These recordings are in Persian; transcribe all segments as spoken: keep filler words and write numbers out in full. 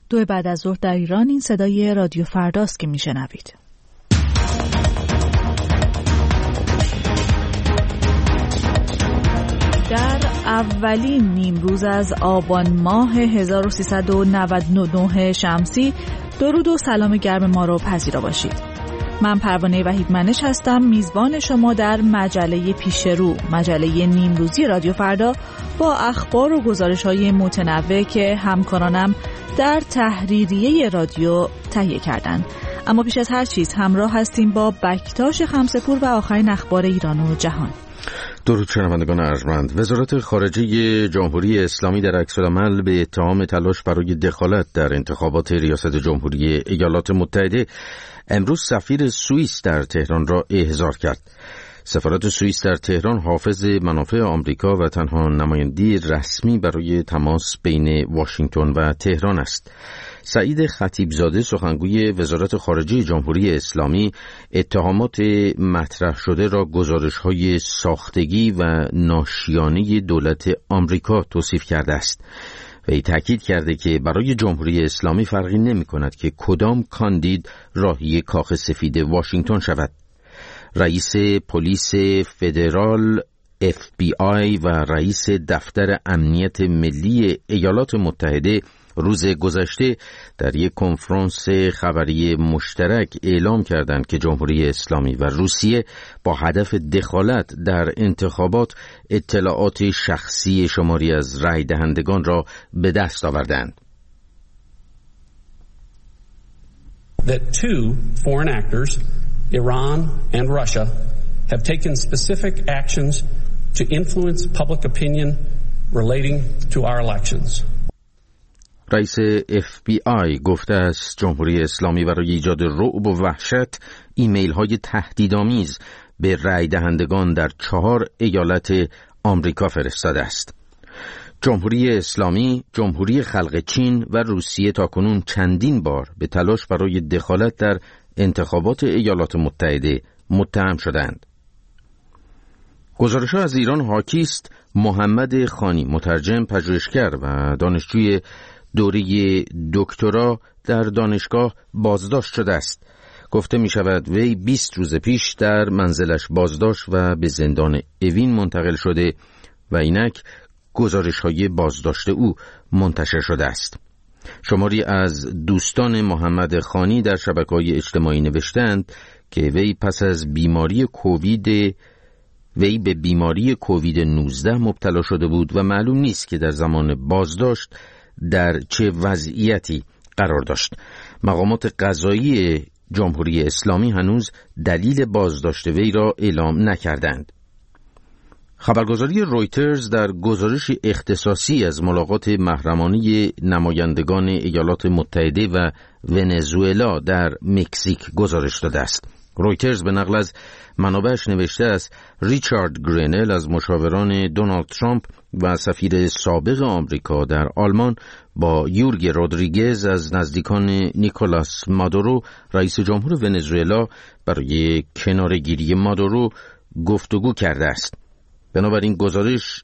دو بعد از ظهر در ایران. این صدای رادیو فرداست که میشنوید. در اولین نیمروز از آبان ماه هزار و سیصد و نود و نه شمسی درود و سلام گرم ما رو پذیرا باشید. من پروانه وحیدمنش هستم، میزبان شما در مجله پیش رو، مجله نیمروزی رادیو فردا با اخبار و گزارش‌های متنوع که همکارانم در تحریریه رادیو تهیه کردند. اما پیش از هر چیز همراه هستیم با بکتاش خمسه‌پور و آخرین اخبار ایران و جهان. درود شنوندگان ارجمند. وزارت خارجه جمهوری اسلامی در عکس‌العمل به اتهام تلاش برای دخالت در انتخابات ریاست جمهوری ایالات متحده امروز سفیر سوئیس در تهران را احضار کرد. سفارت سوئیس در تهران حافظ منافع آمریکا و تنها نماینده رسمی برای تماس بین واشنگتن و تهران است. سعید خطیبزاده سخنگوی وزارت خارجه جمهوری اسلامی اتهامات مطرح شده را گزارش‌های ساختگی و ناشیانه دولت آمریکا توصیف کرده است. وی تاکید کرده که برای جمهوری اسلامی فرقی نمی‌کند که کدام کاندید راهی کاخ سفید واشنگتن شود. رئیس پلیس فدرال اف بی آی و رئیس دفتر امنیت ملی ایالات متحده روز گذشته در یک کنفرانس خبری مشترک اعلام کردند که جمهوری اسلامی و روسیه با هدف دخالت در انتخابات اطلاعات شخصی شماری از رای دهندگان را به دست آوردند. That two foreign actors, Iran and Russia, have taken specific actions to influence public opinion relating to our elections. رئیس اف بی آی گفته است جمهوری اسلامی برای ایجاد رعب و وحشت ایمیل های تهدیدآمیز به رای دهندگان در چهار ایالت آمریکا فرستاده است. جمهوری اسلامی، جمهوری خلق چین و روسیه تاکنون چندین بار به تلاش برای دخالت در انتخابات ایالات متحده متهم شدند. گزارش‌ها از ایران حاکی است محمد خانی، مترجم، پژوهشگر و دانشجوی دوره دکترا در دانشگاه بازداشت شده است. گفته می شود وی بیست روز پیش در منزلش بازداشت و به زندان اوین منتقل شده و اینک گزارش های بازداشت او منتشر شده است. شماری از دوستان محمد خانی در شبکه‌های اجتماعی نوشتند که وی پس از بیماری کووید وی به بیماری کووید نوزده مبتلا شده بود و معلوم نیست که در زمان بازداشت در چه وضعیتی قرار داشت. مقامات قضایی جمهوری اسلامی هنوز دلیل بازداشت وی را اعلام نکردند. خبرگزاری رویترز در گزارش اختصاصی از ملاقات محرمانه نمایندگان ایالات متحده و ونزوئلا در مکزیک گزارش داده است. رویترز به نقل از منابعش نوشته است ریچارد گرینل از مشاوران دونالد ترامپ و سفیر سابق آمریکا در آلمان با یورگ رودریگز از نزدیکان نیکولاس مادورو رئیس جمهور ونزوئلا برای کنارگیری مادورو گفتگو کرده است. بنابراین گزارش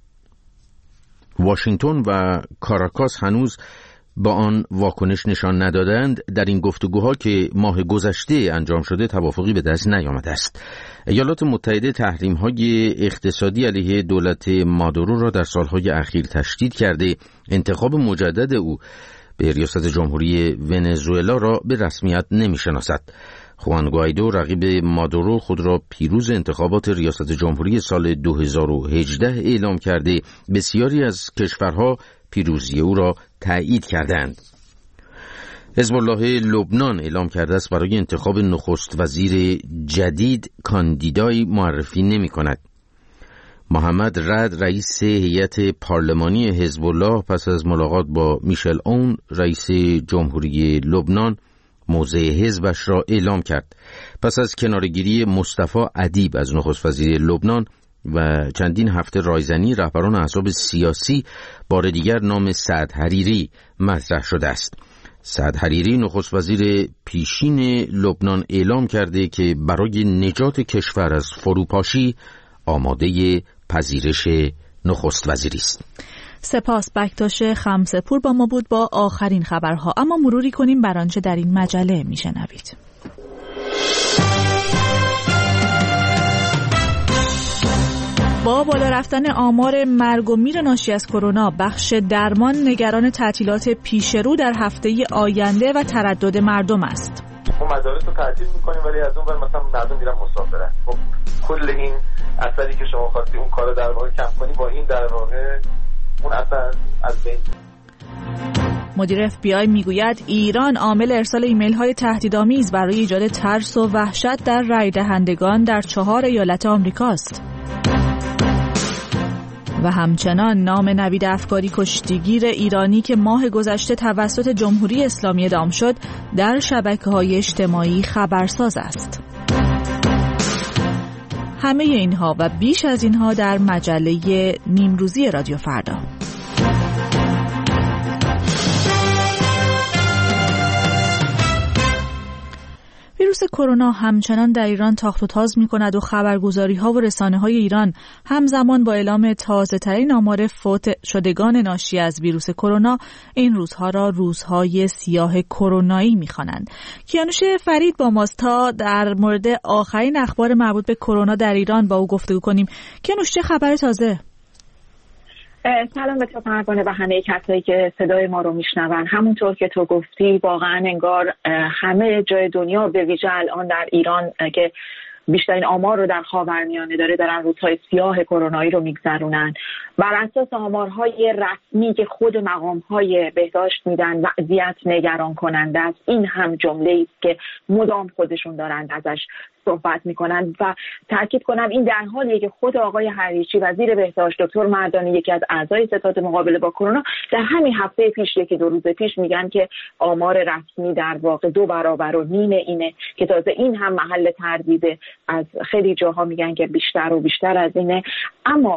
واشنگتن و کاراکاس هنوز با آن واکنش نشان ندادند. در این گفتگوها که ماه گذشته انجام شده توافقی به دست نیامده است. ایالات متحده تحریم‌های اقتصادی علیه دولت مادورو را در سالهای اخیر تشدید کرده، انتخاب مجدد او به ریاست جمهوری ونزوئلا را به رسمیت نمی‌شناسد. خوان گوایدو رقیب مادورو خود را پیروز انتخابات ریاست جمهوری سال دو هزار و هجده اعلام کرده، بسیاری از کشورها پیروزی او را تایید کردند. حزب الله لبنان اعلام کرده است برای انتخاب نخست وزیر جدید کاندیدایی معرفی نمی کند. محمد رد رئیس هیئت پارلمانی حزب الله پس از ملاقات با میشل اون رئیس جمهوری لبنان موضع حزبش را اعلام کرد. پس از کنارگیری مصطفی ادیب از نخست وزیر لبنان و چندین هفته رایزنی، رهبران احزاب سیاسی بار دیگر نام سعد حریری مطرح شده است. سعد حریری نخست وزیر پیشین لبنان اعلام کرده که برای نجات کشور از فروپاشی آماده پذیرش نخست وزیری است. سپاس. بکتاش خمسه‌پور با ما بود با آخرین خبرها. اما مروری کنیم بر آنچه در این مجله میشنوید. با بالا رفتن آمار مرگ و میر ناشی از کرونا، بخش درمان نگران تعطیلات پیشرو در هفته آینده و تردد مردم است. ما مدارس رو تعطیل می‌کنیم ولی از اون ور مثلا مردم میرن مسافرت. خب کل این اثری که شما خواستی اون کارو در واقع کم کنی، با این در واقع اون اثر از بین. مدیر اف بی آی میگوید ایران عامل ارسال ایمیل های تهدیدآمیز برای ایجاد ترس و وحشت در رای دهندگان در چهار ایالت آمریکاست. و همچنان نام نوید افکاری کشتیگیر ایرانی که ماه گذشته توسط جمهوری اسلامی اعدام شد در شبکه‌های اجتماعی خبرساز است. همه اینها و بیش از اینها در مجله نیمروزی رادیو فردا. ویروس کرونا همچنان در ایران تاخت و تاز می‌کند و خبرگزاری‌ها و رسانه‌های ایران همزمان با اعلام تازه‌ترین آمار فوت شدگان ناشی از ویروس کرونا این روزها را روزهای سیاه کرونایی می‌خوانند. کیانوش فرید با ماست تا در مورد آخرین اخبار مربوط به کرونا در ایران با او گفتگو کنیم. کیانوش، چه خبر تازه؟ سلام به تو پروانه و همه کسایی که صدای ما رو میشنون. همونطور که تو گفتی واقعا انگار همه جای دنیا به ویژه الان در ایران که بیشترین آمار رو در خاورمیانه داره دارن روزهای سیاه کرونایی رو میگذرونن. بر اساس آمارهای رسمی که خود مقامهای بهداشت میدن وضعیت نگران کننده است. این هم جمله‌ای است که مدام خودشون دارن ازش صحبت میکنن و تاکید کنم این در حالیه که خود آقای حریچی وزیر بهداشت، دکتر مردانی یکی از اعضای ستاد مقابله با کرونا در همین هفته پیش یکی دو روز پیش میگن که آمار رسمی در واقع دو برابر و نیم اینه که تازه این هم محل تردیده. از خیلی جاها میگن که بیشتر و بیشتر از اینه. اما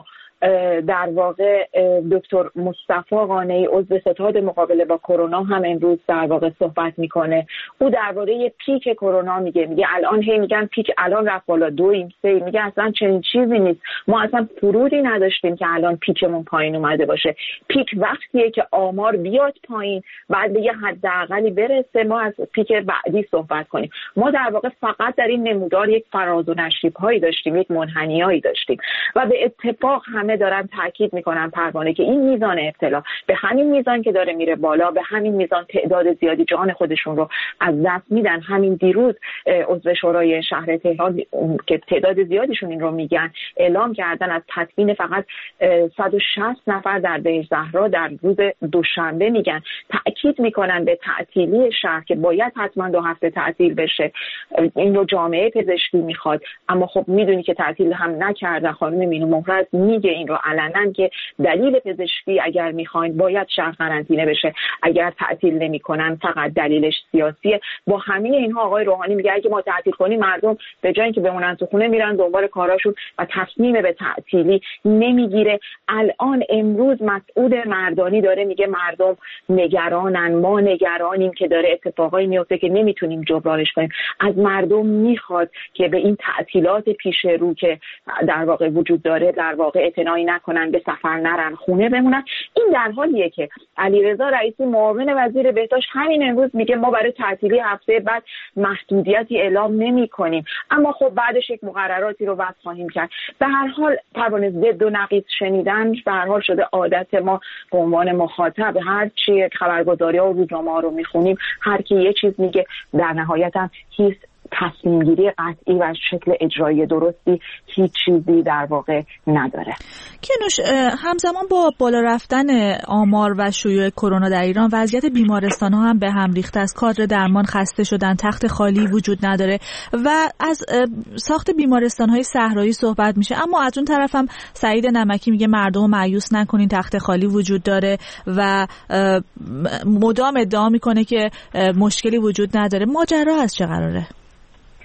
در واقع دکتر مصطفی قانعی عضو ستاد مقابله با کرونا هم امروز در واقع صحبت میکنه. او درباره پیک کرونا میگه میگه الان هی میگن پیک الان رفت بالا دویم سه، میگه اصلا چنین چیزی نیست، ما اصلا فرودی نداشتیم که الان پیکمون پایین اومده باشه. پیک وقتیه که آمار بیاد پایین بعد به یه حداقلی برسه ما از پیک بعدی صحبت کنیم. ما در واقع فقط در این نمودار یک فراز و نشیب هایی داشتیم، یک منحنیایی داشتیم و به اتفاق همه دارن تاکید میکنن پروانه که این میزان ابتلا به همین میزان که داره میره بالا، به همین میزان تعداد زیادی جان خودشون رو از دست میدن. همین دیروز عضو شورای شهر تهران که تعداد زیادیشون این رو میگن اعلام کردن از تدفین فقط صد و شصت نفر در بهشت زهرا در روز دوشنبه. میگن تاکید میکنن به تعطیلی شهر که باید حتما دو هفته تعطیل بشه. این رو جامعه پزشکی میخواد، اما خب میدونی که تعطیل هم نکردن. خانم مینو مهرز میگه این رو علنا که دلیل پزشکی اگر میخواین باید شهر قرنطینه بشه، اگر تعطیل نمیکنن فقط دلیلش سیاسیه. با همه اینها آقای روحانی میگه اگه ما تعطیل کنیم مردم به جای اینکه بمونن تو خونه میرن دنبال کاراشون و تصمیم به تعطیلی نمیگیره. الان امروز مسعود مردانی داره میگه مردم نگرانن، ما نگرانیم که داره اتفاقایی میفته که نمیتونیم جبرانش کنیم. از مردم میخواد که به این تعطیلات پیش رو که در واقع وجود داره در واقع اعتنایی نکنن، به سفر نرن، خونه بمونن. این در حالیه که علیرضا رئیسی معاون وزیر بهداشت همین امروز میگه ما برای تعطیلی هفته بعد محدودیتی اعلام نمی‌کنیم، اما خب بعدش یک مقرراتی رو وضع خواهیم کرد. به هر حال پروانه ضد و نقیض شنیدن به هر حال شده عادت ما به عنوان مخاطب. هر چی خبرگزاری‌ها و روزنامه‌ها رو می‌خونیم هر کی یه چیز میگه، در نهایت هم هیچ تصمیم گیری قطعی و شکل اجرایی درستی هیچ چیزی در واقع نداره. کیانوش، همزمان با بالا رفتن آمار و شیوع کرونا در ایران وضعیت بیمارستان‌ها هم به هم ریخته است. کادر درمان خسته شدن، تخت خالی وجود نداره و از ساخت بیمارستان‌های صحرایی صحبت میشه. اما از اون طرف هم سعید نمکی میگه مردم رو مایوس نکنین، تخت خالی وجود داره و مدام ادعا میکنه که مشکلی وجود نداره. ماجرا از چه قراره؟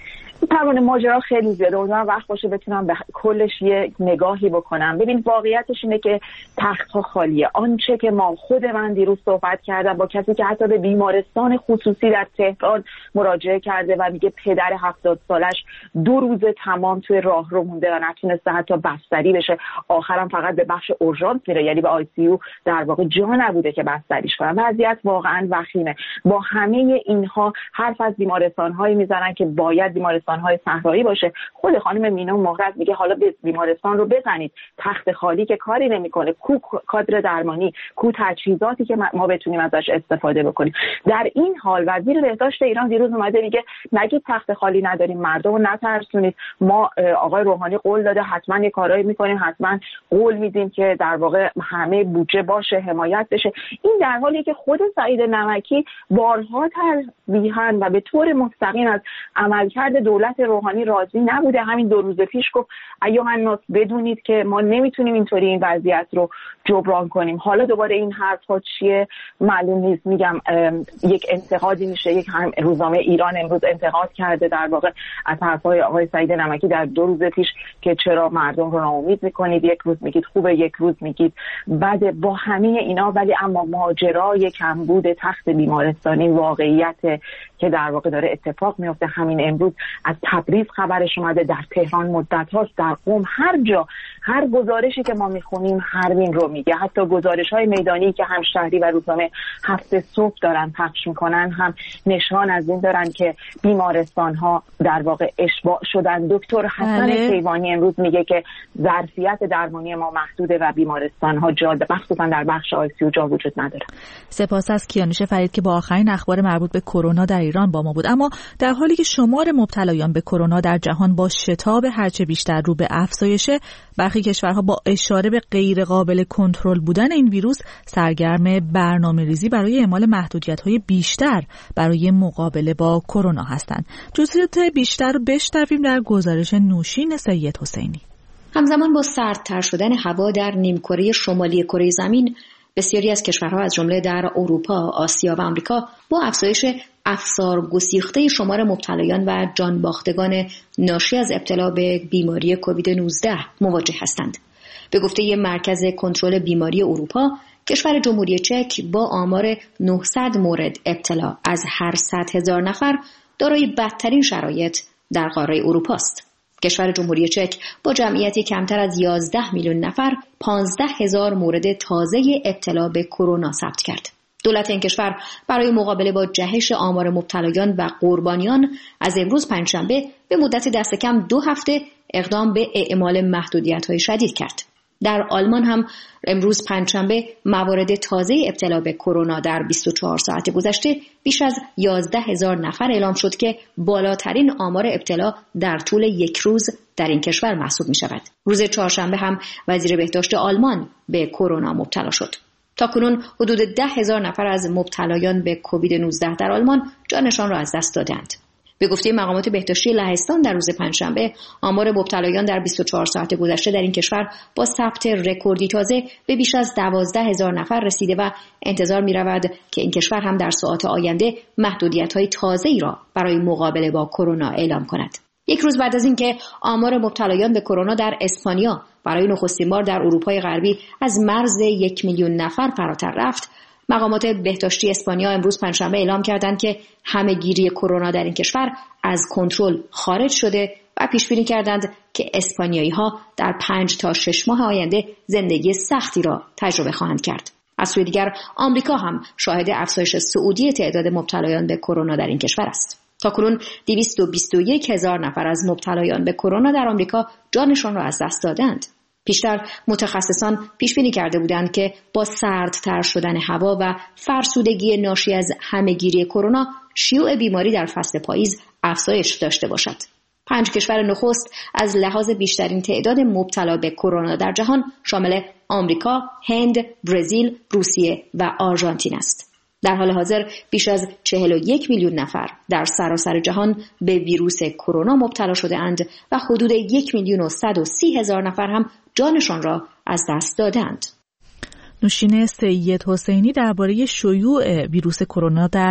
پروانه ماجرا خیلی زیاده، امیدوارم وقت باشه بتونم به کلش یه نگاهی بکنم. ببین واقعیتش اینه که تخت‌ها خالیه. آنچه که ما خود من دیروز صحبت کردم با کسی که حتی به بیمارستان خصوصی در تهران مراجعه کرده و میگه پدر هفتاد سالش دو روز تمام توی راهرو مونده و نتونسته حتی بستری بشه، آخرام فقط به بخش اورژانس میره، یعنی به آی سی یو در واقع جا نبوده که بستریش کنن. وضعیت واقعا وخیمه. با همه اینها حرف از بیمارستان‌هایی میزنن که باید بیمارستان‌های صحرایی باشه. خود خانم مینا مهرز میگه حالا بیمارستان رو بزنید، تخت خالی که کاری نمیکنه، کو کادر درمانی، کو تجهیزاتی که ما بتونیم ازش استفاده بکنیم. در این حال وزیر بهداشت ایران دیروز اومده میگه نگید تخت خالی نداریم، مردم رو نترسونید، ما آقای روحانی قول داده حتما یه کارایی میکنیم، حتما قول میدیم که در واقع همه بودجه باشه، حمایت بشه. این در حالی که خود سعید نمکی بارها تلویحاً و به طور مستقیم از عملکرد دولت روحانی راضی نبوده. همین دو روز پیش گفت ایها الناس بدونید که ما نمیتونیم اینطوری این وضعیت رو جبران کنیم. حالا دوباره این حرفا چیه معلوم نیست. میگم یک انتقادی میشه، یک هم روزنامه ایران امروز انتقاد کرده در واقع از حرفای آقای سعید نمکی در دو روز پیش که چرا مردم رو ناامید میکنید، یک روز میگید خوبه یک روز میگید بده. با همه اینا ولی اما ماجرای کمبود تخت بیمارستانی واقعیت که در واقع داره اتفاق میفته. همین امروز از تبریز خبرش اومده، در تهران مدت هاست، در قم، هر جا هر گزارشی که ما میخونیم همین رو میگه. حتی گزارش های میدانی که هم شهری و روزنامه هفت صبح دارن پخش میکنن هم نشان از این دارن که بیمارستان ها در واقع اشباع شدن. دکتر حسن کیوانی امروز میگه که ظرفیت درمانی ما محدوده و بیمارستان ها جا مخصوصا در بخش آی سی یو جا وجود نداره. سپاس از کیانوش فرید که با آخرین اخبار مربوط به کرونا در ایران با ما بود. اما در حالی که شمار مبتلایان به کرونا در جهان با شتاب هرچه بیشتر رو به افزایشه، برخی کشورها با اشاره به غیر قابل کنترل بودن این ویروس سرگرم برنامه‌ریزی برای اعمال محدودیت‌های بیشتر برای مقابله با کرونا هستند. جزئیات بیشتر رو بشنویم در گزارش نوشین سید حسینی. همزمان با سردتر شدن هوا در نیمکره شمالی کره زمین، بسیاری از کشورها از جمله در اروپا، آسیا و آمریکا با افزایش افسار گسیخته شمار مبتلایان و جانباختگان ناشی از ابتلا به بیماری کووید نوزده مواجه هستند. به گفته مرکز کنترل بیماری اروپا، کشور جمهوری چک با آمار نهصد مورد ابتلا از هر صد هزار نفر دارای بدترین شرایط در قاره اروپا است. کشور جمهوری چک با جمعیتی کمتر از یازده میلیون نفر پانزده هزار مورد تازه ابتلا به کرونا ثبت کرد. دولت این کشور برای مقابله با جهش آمار مبتلایان و قربانیان از امروز پنجشنبه به مدت دست کم دو هفته اقدام به اعمال محدودیت‌های شدید کرد. در آلمان هم امروز پنجشنبه موارد تازه ابتلا به کرونا در بیست و چهار ساعت گذشته بیش از یازده هزار نفر اعلام شد که بالاترین آمار ابتلا در طول یک روز در این کشور محسوب می شود. روز چهارشنبه هم وزیر بهداشت آلمان به کرونا مبتلا شد. تاکنون حدود ده هزار نفر از مبتلایان به کووید نوزده در آلمان جانشان را از دست دادند. به گفته مقامات بهداشتی لهستان در روز پنجشنبه آمار مبتلایان در بیست و چهار ساعت گذشته در این کشور با ثبت رکوردی تازه به بیش از دوازده هزار نفر رسیده و انتظار می رود که این کشور هم در ساعات آینده محدودیت‌های تازه‌ای را برای مقابله با کرونا اعلام کند. یک روز بعد از اینکه آمار مبتلایان به کرونا در اسپانیا برای نخستین بار در اروپای غربی از مرز یک میلیون نفر فراتر رفت، مقامات بهداشتی اسپانیا امروز پنجشنبه اعلام کردند که همه‌گیری کرونا در این کشور از کنترل خارج شده و پیش بینی کردند که اسپانیایی‌ها در پنج تا شش ماه آینده زندگی سختی را تجربه خواهند کرد. از سوی دیگر آمریکا هم شاهد افزایش صعودی تعداد مبتلایان به کرونا در این کشور است. تاکنون دویست و بیست و یک هزار نفر از مبتلایان به کرونا در آمریکا جانشان را از دست دادند. پیشتر متخصصان پیش بینی کرده بودند که با سردتر شدن هوا و فرسودگی ناشی از همه‌گیری کرونا شیوع بیماری در فصل پاییز افزایش داشته باشد. پنج کشور نخست از لحاظ بیشترین تعداد مبتلا به کرونا در جهان شامل آمریکا، هند، برزیل، روسیه و آرژانتین است. در حال حاضر بیش از چهل و یک میلیون نفر در سراسر جهان به ویروس کرونا مبتلا شده اند و حدود یک میلیون و صد و سی هزار نفر هم جانشان را از دست دادند. نوشین سید حسینی درباره شیوع ویروس کرونا در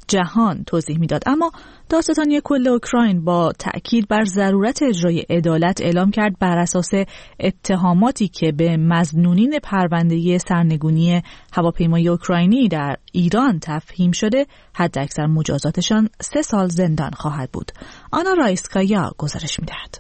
جهان توضیح میداد. اما دادستانی کل اوکراین با تأکید بر ضرورت اجرای عدالت اعلام کرد بر اساس اتهاماتی که به مظنونین پرونده سرنگونی هواپیمای اوکراینی در ایران تفهیم شده، حداکثر مجازاتشان سه سال زندان خواهد بود. آنا رایسکایا گزارش میدهد.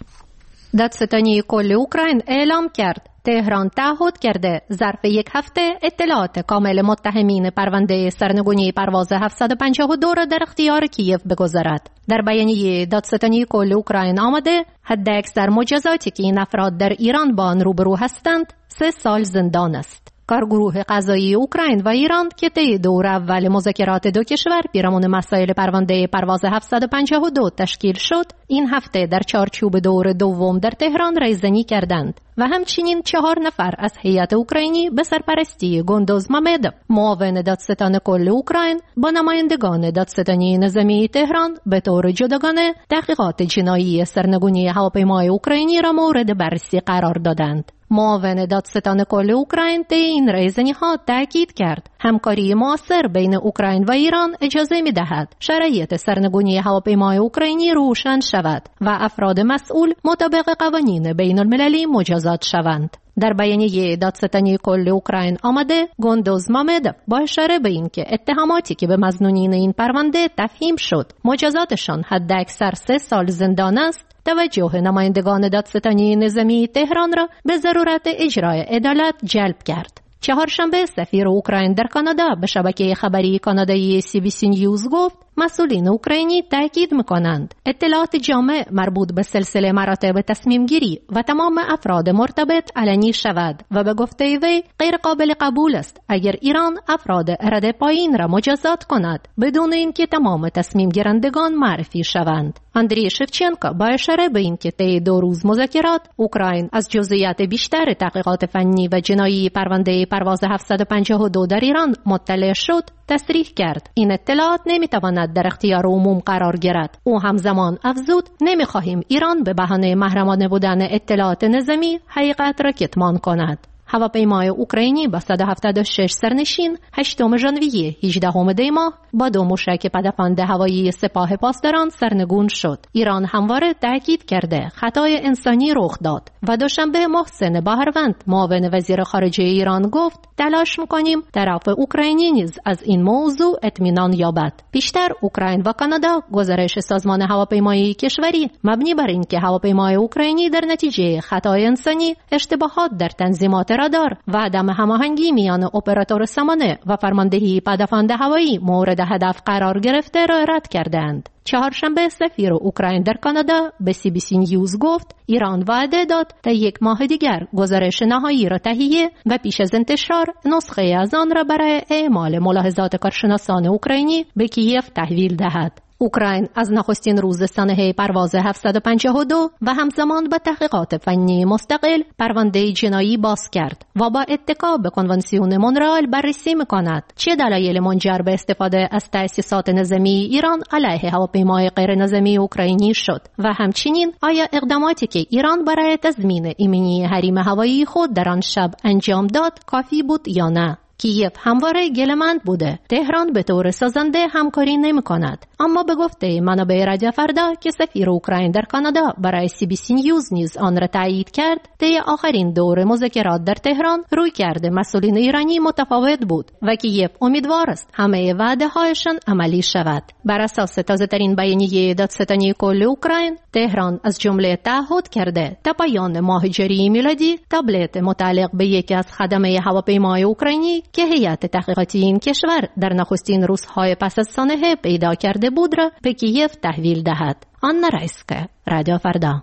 دادستانی کل اوکراین اعلام کرد تهران تعهد کرده ظرف یک هفته اطلاعات کامل متهمین پرونده سرنگونی پرواز هفتصد و پنجاه و دو را در اختیار کیف بگذارد. در بیانیه دادستانی کل اوکراین آمده حداکثر مجازاتی که این افراد در ایران با آن روبرو هستند سه سال زندان است. کارگروه قضایی اوکراین و ایران که طی دور اول مذاکرات دو کشور پیرامون مسائل پرونده پرواز هفتصد و پنجاه و دو تشکیل شد، این هفته در چارچوب دور دوم در تهران رایزنی کردند و همچنین چهار نفر از هیئت اوکراینی به سرپرستی گندوز مامدوف، معاون دادستان کل اوکراین، با نمایندگان دادستانی نظامی تهران به طور جداگانه تحقیقات جنایی سرنگونی هواپیمای اوکراینی را مورد بررسی قرار دادند. معاون دادستان کل اوکراین طی این رایزنی‌ها تاکید کرد همکاری مؤثر بین اوکراین و ایران اجازه می‌دهد شرایط سرنگونی هواپیمای اوکراینی روشن شود و افراد مسئول مطابق قوانین بین المللی مجازات شوند. در بیانیه دادستانی کل اوکراین آمده گندوز مامدوف با اشاره به این که اتهاماتی که به مظنونین این پرونده تفهیم شد مجازاتشان حداکثر سه سال زندان است، توجه نمایندگان دادستانی نظامی تهران را به ضرورت اجرای عدالت جلب کرد. چهارشنبه سفیر اوکراین در کانادا به شبکه خبری کانادایی سی بی سی نیوز گفت مسئولین اوکراینی تاکید می‌کنند اطلاعات جامع مربوط به سلسله مراتب تصمیم گیری و تمام افراد مرتبط علنی شود و به گفته وی غیر قابل قبول است اگر ایران افراد رده پایین را مجازات کند بدون اینکه تمام تصمیم گیرندگان معرفی شوند. اندری شفچنکو با اشاره به اینکه طی دو روز مذاکرات اوکراین از جزئیات بیشتر تحقیقات فنی و جنایی پرونده پرواز هفتصد و پنجاه و دو در ایران مطلع شد، تصریح کرد این اطلاعات نمیتواند در اختیار عموم قرار گیرد. او همزمان افزود نمیخواهیم ایران به بهانه محرمانه بودن اطلاعات نظامی حقیقت را کتمان کند. هواپیمای اوکراینی با صد و هفتاد و شش سرنشین هشتم ژانویه هجدهم دی ماه با دو موشک پدافند هوایی سپاه پاسداران سرنگون شد. ایران همواره تاکید کرده خطای انسانی رخ داد و دوشنبه محسن بهروند معاون وزیر خارجه ایران گفت تلاش می‌کنیم طرف اوکراینی نیز از این موضوع اطمینان یابد. پیشتر اوکراین و کانادا گزارش سازمان هواپیمایی کشوری مبنی بر اینکه هواپیمای اوکراینی در نتیجه خطای انسانی، اشتباهات در تنظیمات رادار و عدم هماهنگی میان اپراتور سامانه و فرماندهی پدافند هوایی مورد هدف قرار گرفته را رد کردند. چهارشنبه سفیر اوکراین در کانادا به سی بی سی نیوز گفت ایران وعده داد تا یک ماه دیگر گزارش نهایی را تهیه و پیش از انتشار نسخه از آن را برای اعمال ملاحظات کارشناسان اوکراینی به کیف تحویل دهد. اوکراین از نخستین روز سانحه پرواز هفتصد و پنجاه و دو و همزمان با تحقیقات فنی مستقل پرونده جنایی باز کرد و با اتکا به کنوانسیون مونرئال بررسی می‌کند چه دلایل منجر به استفاده از تأسیسات نظامی ایران علیه هواپیمای غیر نظامی اوکراینی شد و همچنین آیا اقداماتی که ایران برای تضمین ایمنی حریم هوایی خود در آن شب انجام داد کافی بود یا نه. کیف همواره گله‌مند بوده تهران به طور سازنده همکاری نمی کند، اما به گفته منابع رادیو فردا که سفیر اوکراین در کانادا برای سی بی سی نیوز نیز آن را تایید کرد، طی آخرین دور مذاکرات در تهران روی کرده مسئولین ایرانی متفاوت بود و کیف امیدوار است همه وعده هایشان عملی شود. بر اساس تازه ترین بیانیه دادستانی کل اوکراین، تهران از جمله تعهد کرده تا پایان ماه جاری میلادی تبلیغات متعلق به یکی از خدمه هواپیمای اوکراینی که هیئت تحقیقاتی این کشور در نخستین روزهای پس از سانحه پیدا کرده بود را به کیف تحویل دهد. آنا رایسکایا، رادیو فردا.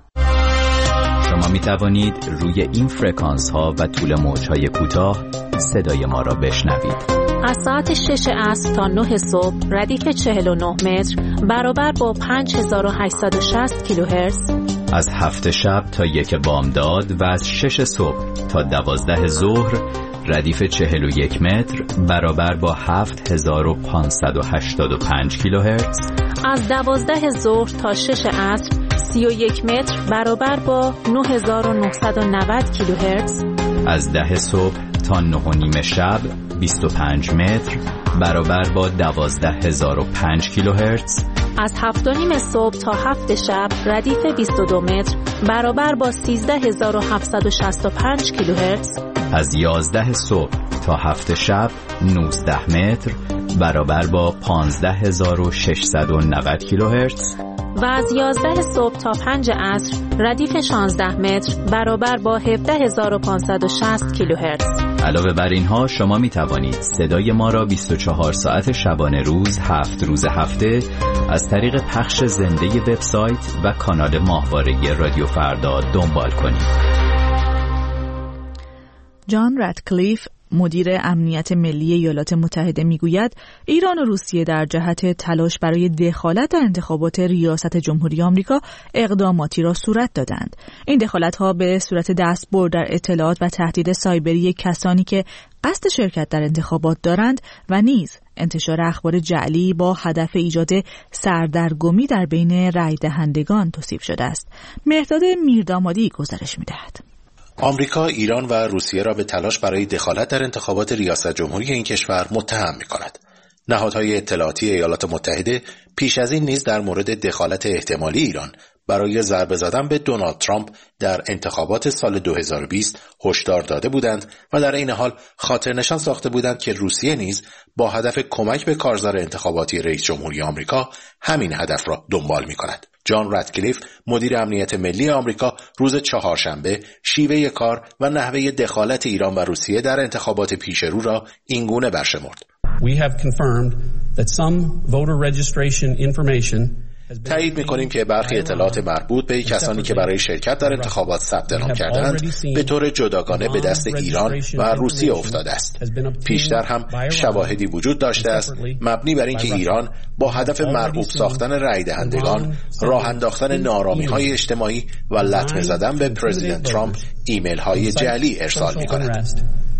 شما می توانید روی این فرکانس ها و طول موج های کوتاه صدای ما را بشنوید. از ساعت شش عصر تا نه صبح ردیف چهل و نه متر برابر با پنج هزار و هشتصد و شصت کیلوهرتز. از هفت شب تا یک بامداد و از شش صبح تا دوازده ظهر ردیف چهل و یک متر برابر با هفت هزار و پانصد و هشتاد و پنج کیلوهرتز. از دوازده ظهر تا شش عصر سی و یک متر برابر با نه هزار و نهصد و نود کیلوهرتز. از ده صبح تا نه و نیم شب بیست و پنج متر برابر با دوازده هزار و پنج کیلوهرتز. از هفت و نیم صبح تا هفت شب ردیف بیست و دو متر برابر با سیزده هزار و هفتصد و شصت و پنج کیلوهرتز. از یازده صبح تا هفت شب نوزده متر برابر با پانزده هزار و ششصد و نود کیلوهرتز. و از یازده صبح تا پنج عصر ردیف شانزده متر برابر با هفده هزار و پانصد و شصت کیلوهرتز. علاوه بر اینها شما می توانید صدای ما را بیست و چهار ساعت شبانه روز هفت روز هفته از طریق پخش زنده وبسایت و کانال ماهواره رادیو فردا دنبال کنید. جان رادکلیف مدیر امنیت ملی ایالات متحده میگوید ایران و روسیه در جهت تلاش برای دخالت در انتخابات ریاست جمهوری آمریکا اقداماتی را صورت دادند. این دخالت‌ها به صورت دستبرد در اطلاعات و تهدید سایبری کسانی که قصد شرکت در انتخابات دارند و نیز انتشار اخبار جعلی با هدف ایجاد سردرگمی در بین رای دهندگان توصیف شده است. مهرداد میردامادی گزارش می‌دهد. آمریکا، ایران و روسیه را به تلاش برای دخالت در انتخابات ریاست جمهوری این کشور متهم می‌کند. نهادهای اطلاعاتی ایالات متحده پیش از این نیز در مورد دخالت احتمالی ایران برای ضربه زدن به دونالد ترامپ در انتخابات سال دو هزار و بیست هشدار داده بودند و در این حال خاطرنشان ساخته بودند که روسیه نیز با هدف کمک به کارزار انتخاباتی رئیس جمهوری آمریکا همین هدف را دنبال می‌کند. جان رادکلیف مدیر امنیت ملی آمریکا روز چهارشنبه شیوه کار و نحوه دخالت ایران و روسیه در انتخابات پیشرو را اینگونه برشمرد. We have confirmed that some voter registration information تایید می‌کنیم که برخی اطلاعات مربوط به کسانی که برای شرکت در انتخابات ثبت نام کردند به طور جداگانه به دست ایران و روسیه افتاده است. پیشتر هم شواهدی وجود داشته است مبنی بر اینکه ایران با هدف مرغوب ساختن رای دهندگان، راه انداختن ناآرامی‌های اجتماعی و لطمه زدن به پرزیدنت ترامپ ایمیل‌های جعلی ارسال می‌کند.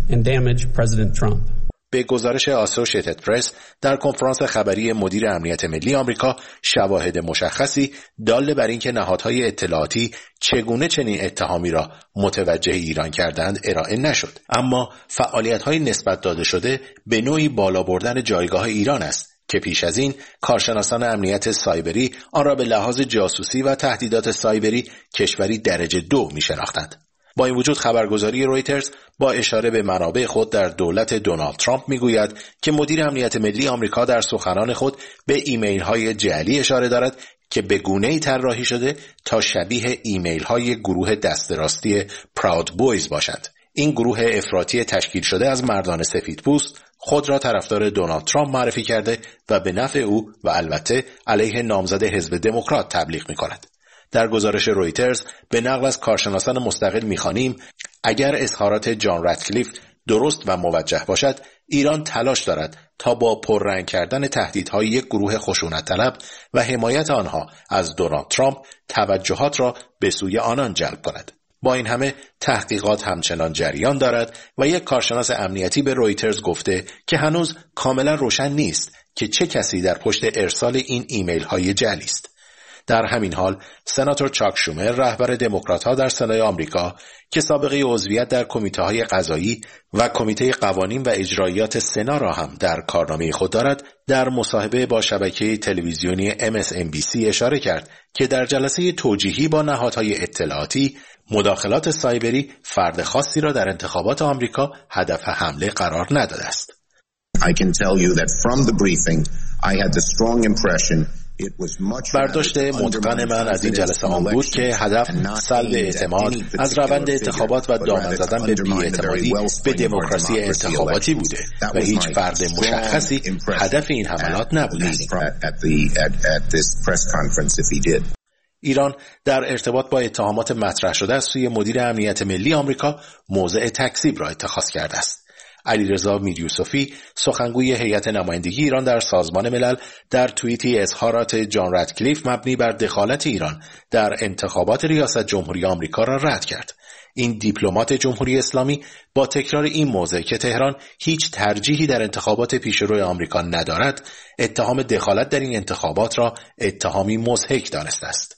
به گزارش آسوشیتد پرس در کنفرانس خبری مدیر امنیت ملی آمریکا شواهد مشخصی دال بر اینکه نهادهای اطلاعاتی چگونه چنین اتهامی را متوجه ایران کردند ارائه نشد، اما فعالیت‌های نسبت داده شده به نوعی بالا بردن جایگاه ایران است که پیش از این کارشناسان امنیت سایبری آن را به لحاظ جاسوسی و تهدیدات سایبری کشوری درجه دو می‌شناختند. با این وجود خبرگزاری رویترز با اشاره به منابع خود در دولت دونالد ترامپ میگوید که مدیر امنیت ملی آمریکا در سخنان خود به ایمیل های جعلی اشاره دارد که به گونه‌ای طراحی شده تا شبیه ایمیل های گروه دست راستی پراود بویز باشند. این گروه افراطی تشکیل شده از مردان سفیدپوست خود را طرفدار دونالد ترامپ معرفی کرده و به نفع او و البته علیه نامزد حزب دموکرات تبلیغ می‌کند. در گزارش رویترز به نقل از کارشناسان مستقل می‌خوانیم اگر اظهارات جان رادکلیف درست و موجه باشد، ایران تلاش دارد تا با پررنگ کردن تهدیدهای یک گروه خشونت طلب و حمایت آنها از دونالد ترامپ توجهات را به سوی آنان جلب کند. با این همه تحقیقات همچنان جریان دارد و یک کارشناس امنیتی به رویترز گفته که هنوز کاملا روشن نیست که چه کسی در پشت ارسال این ایمیل های جعلی است. در همین حال سناتور چاک شومر رهبر دموکرات‌ها در سنای آمریکا که سابقه عضویت در کمیته‌های قضایی و کمیته قوانین و اجرایات سنا را هم در کارنامه خود دارد، در مصاحبه با شبکه تلویزیونی ام اس ام بی سی اشاره کرد که در جلسه توجیهی با نهادهای اطلاعاتی مداخلات سایبری فرد خاصی را در انتخابات آمریکا هدف حمله قرار نداده است. I can tell you that from the briefing I had the strong impression برداشت متقن من از این جلسه آن بود که هدف سلب اعتماد از روند انتخابات و دامن زدن به بی‌اعتمادی به دموکراسی انتخاباتی بوده و هیچ فرد مشخصی هدف این حملات نبوده است. ایران در ارتباط با اتهامات مطرح شده از سوی مدیر امنیت ملی آمریکا موضع تکذیب را اتخاذ کرده است. علیرضا میریوسفی سخنگوی هیئت نمایندگی ایران در سازمان ملل در توییتی اظهارات جان رادکلیف مبنی بر دخالت ایران در انتخابات ریاست جمهوری آمریکا را رد کرد. این دیپلمات جمهوری اسلامی با تکرار این موضع که تهران هیچ ترجیحی در انتخابات پیشرو آمریکا ندارد، اتهام دخالت در این انتخابات را اتهامی مضحک دانسته است.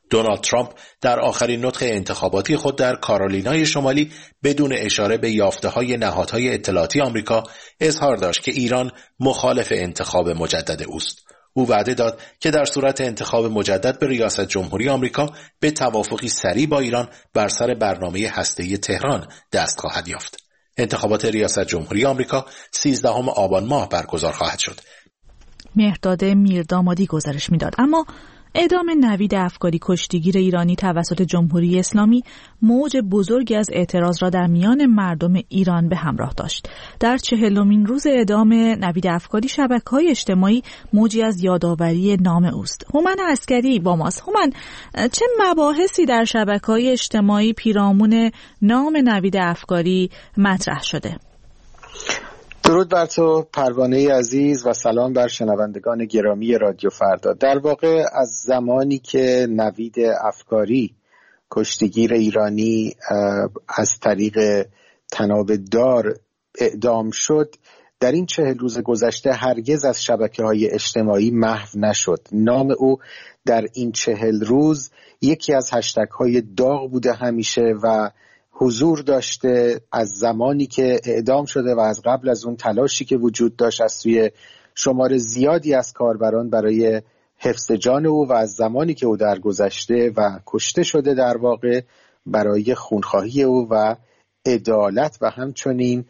دونالد ترامپ در آخرین نطق انتخاباتی خود در کارولینای شمالی بدون اشاره به یافته‌های نهادهای اطلاعاتی آمریکا اظهار داشت که ایران مخالف انتخاب مجدد اوست. او وعده داد که در صورت انتخاب مجدد به ریاست جمهوری آمریکا به توافقی سریع با ایران بر سر برنامه هسته‌ای تهران دست خواهد یافت. انتخابات ریاست جمهوری آمریکا سیزدهم آبان ماه برگزار خواهد شد. مهرداد میردامادی گزارش میداد. اما اعدام نوید افکاری کشتیگیر ایرانی توسط جمهوری اسلامی موج بزرگی از اعتراض را در میان مردم ایران به همراه داشت. در چهلمین روز اعدام نوید افکاری شبکه‌های اجتماعی موجی از یادآوری نام اوست. هومن عسکری با ماست. هومن، چه مباحثی در شبکه‌های اجتماعی پیرامون نام نوید افکاری مطرح شده؟ درود بر تو پروانه عزیز و سلام بر شنوندگان گرامی رادیو فردا. در واقع از زمانی که نوید افکاری کشتیگیر ایرانی از طریق طناب دار اعدام شد، در این چهل روز گذشته هرگز از شبکه‌های اجتماعی محو نشد. نام او در این چهل روز یکی از هشتگ‌های داغ بوده همیشه و حضور داشته از زمانی که اعدام شده و از قبل از اون تلاشی که وجود داشت از سوی شمار زیادی از کاربران برای حفظ جان او و از زمانی که او درگذشته و کشته شده در واقع برای خونخواهی او و عدالت و همچنین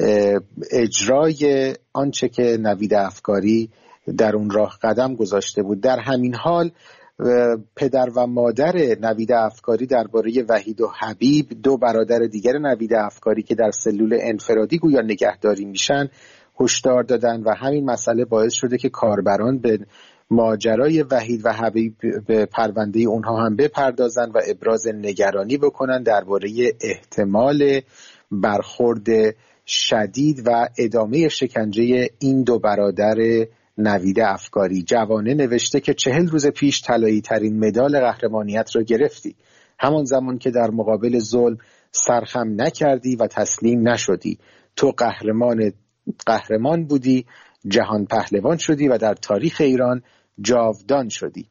اجرای آنچه که نوید افکاری در اون راه قدم گذاشته بود. در همین حال پدر و مادر نوید افکاری درباره وحید و حبیب، دو برادر دیگر نوید افکاری که در سلول انفرادی گویا نگهداری میشن، هشدار دادن و همین مسئله باعث شده که کاربران به ماجرای وحید و حبیب به پرونده اونها هم بپردازن و ابراز نگرانی بکنن درباره احتمال برخورد شدید و ادامه شکنجه این دو برادر نوید افکاری. جوانه نوشته که چهل روز پیش طلایی ترین مدال قهرمانیت را گرفتی، همان زمان که در مقابل ظلم سرخم نکردی و تسلیم نشدی. تو قهرمان قهرمان بودی، جهان پهلوان شدی و در تاریخ ایران جاودان شدی.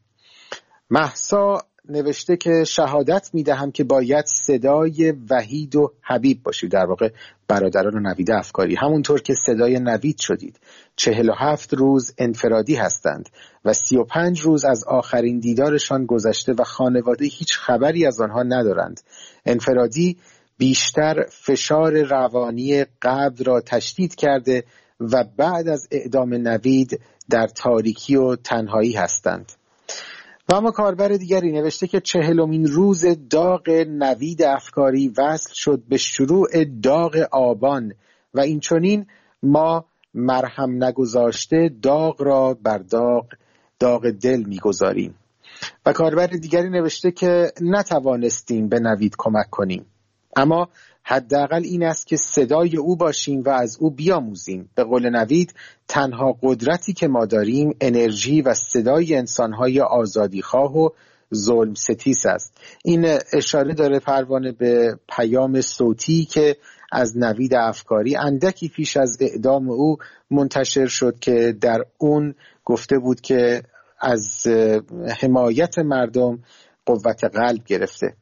مهسا نوشته که شهادت میدهم که باید صدای وحید و حبیب باشید، در واقع برادران نوید افکاری، همونطور که صدای نوید شدید. چهل و هفت روز انفرادی هستند و سی و پنج روز از آخرین دیدارشان گذشته و خانواده هیچ خبری از آنها ندارند. انفرادی بیشتر فشار روانی قبل را تشدید کرده و بعد از اعدام نوید در تاریکی و تنهایی هستند. و اما کاربر دیگری نوشته که چهلمین روز داغ نوید افکاری وصل شد به شروع داغ آبان و این چنین ما مرهم نگذاشته داغ را بر داغ داغ دل میگذاریم. و کاربر دیگری نوشته که نتوانستیم به نوید کمک کنیم، اما حداقل این است که صدای او باشیم و از او بیاموزیم. به قول نوید تنها قدرتی که ما داریم انرژی و صدای انسانهای آزادیخواه و ظلم ستیز است. این اشاره داره پروانه به پیام صوتی که از نوید افکاری اندکی پیش از اعدام او منتشر شد که در اون گفته بود که از حمایت مردم قوت قلب گرفته.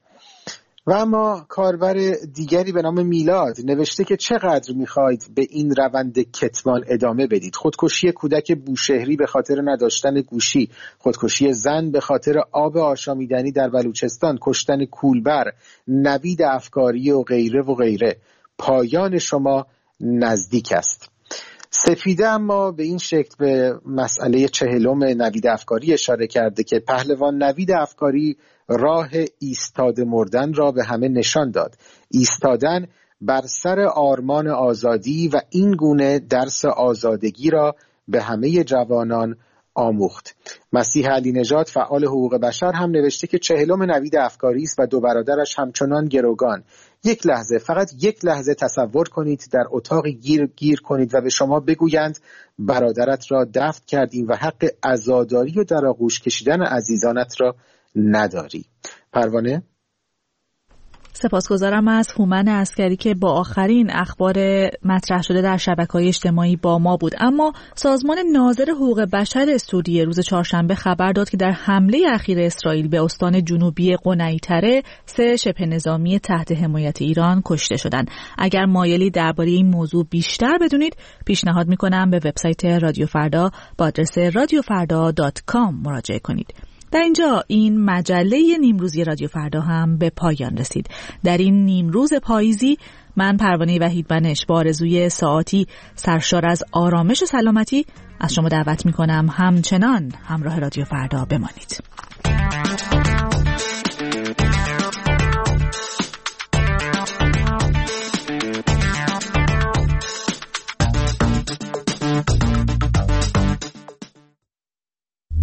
و اما کاربر دیگری به نام میلاد نوشته که چقدر میخواید به این روند کتمان ادامه بدید؟ خودکشی کودک بوشهری به خاطر نداشتن گوشی، خودکشی زن به خاطر آب آشامیدنی در بلوچستان، کشتن کولبر، نوید افکاری و غیره و غیره. پایان شما نزدیک است. سفیده اما به این شکل به مسئله چهلم نوید افکاری اشاره کرده که پهلوان نوید افکاری راه ایستاده مردن را به همه نشان داد. ایستادن بر سر آرمان آزادی و این گونه درس آزادگی را به همه جوانان آموخت. مسیح علی نژاد فعال حقوق بشر هم نوشته که چهلم نوید افکاری است و دو برادرش همچنان گروگان. یک لحظه، فقط یک لحظه تصور کنید در اتاقی گیر گیر کنید و به شما بگویند برادرت را دفن کردیم و حق عزاداری و در آغوش کشیدن عزیزانت را نداری. پروانه؟ سپاسگزارم از هومن عسکری که با آخرین اخبار مطرح شده در شبکه‌های اجتماعی با ما بود. اما سازمان ناظر حقوق بشر سوریه روز چهارشنبه خبر داد که در حمله اخیر اسرائیل به استان جنوبی قنیطره سه شبه نظامی تحت حمایت ایران کشته شدند. اگر مایلی درباره این موضوع بیشتر بدونید، پیشنهاد می‌کنم به وبسایت رادیو فردا با آدرس رادیو فردا دات کام مراجعه کنید. در اینجا این مجله نیمروزی رادیو فردا هم به پایان رسید. در این نیمروز پاییزی من پروانه وحیدمنش با آرزوی ساعاتی سرشار از آرامش و سلامتی از شما دعوت می کنم همچنان همراه رادیو فردا بمانید.